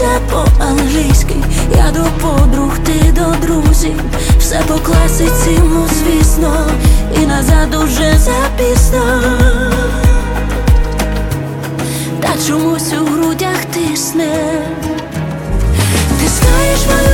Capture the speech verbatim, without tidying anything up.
все по-англійськи. Я до подруг, ти до друзів. Все по класиці, ну звісно, і назад уже запізно. Та чомусь у грудях тисне. Ти знаєш мою